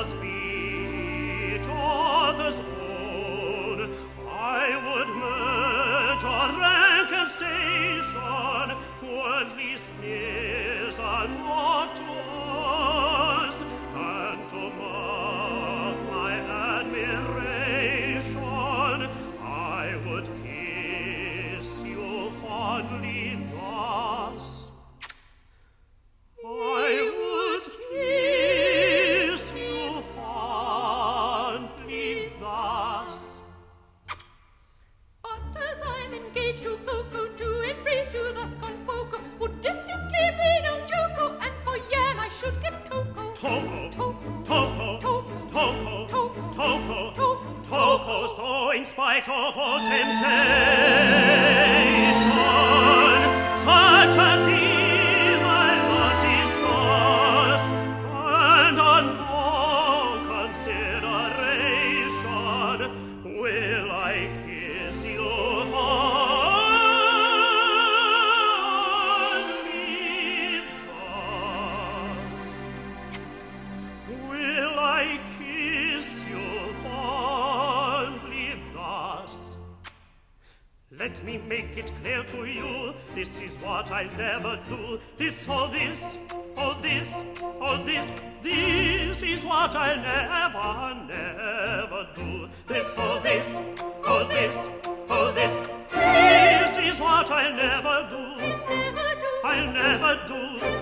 us each other's own. I would merge our rank and station, worldly sneers are not to us, and to mark my admiration, I would kiss you fondly thus. I would kiss you fondly thus. But as I'm engaged to Coco, to embrace you thus confoco would distinctly be no joke, and for Yan I should get Toko. Toko, Toko, Toko, Toko, Toko, Toko, Toko, Toko, Toko, so in spite of all temptation, such a theme I'll not discuss, and on more consideration will I kiss you fondly thus. Will I kiss you fondly thus? Let me make it clear to you, this is what I'll never do. This or this, or this, or this, this is what I'll never do. This or this, or this, or this is what I'll never do. never do, I'll never do.